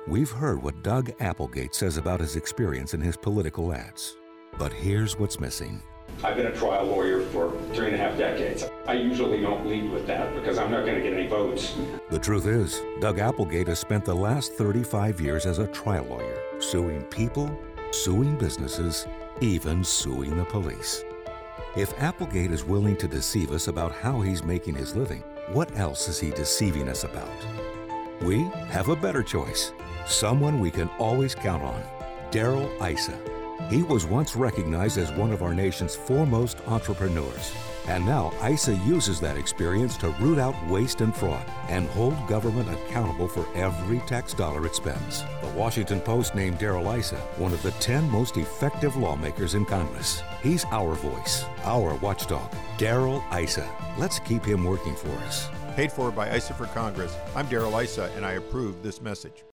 We've heard what Doug Applegate says about his experience in his political ads. But here's what's missing. I've been a trial lawyer for 3.5 decades. I usually don't lead with that because I'm not going to get any votes. The truth is, Doug Applegate has spent the last 35 years as a trial lawyer, suing people, suing businesses, even suing the police. If Applegate is willing to deceive us about how he's making his living, what else is he deceiving us about? We have a better choice. Someone we can always count on. Darrell Issa. He was once recognized as one of our nation's foremost entrepreneurs. And now Issa uses that experience to root out waste and fraud and hold government accountable for every tax dollar it spends. The Washington Post named Darrell Issa one of the 10 most effective lawmakers in Congress. He's our voice, our watchdog, Darrell Issa. Let's keep him working for us. Paid for by Issa for Congress. I'm Darrell Issa, and I approve this message.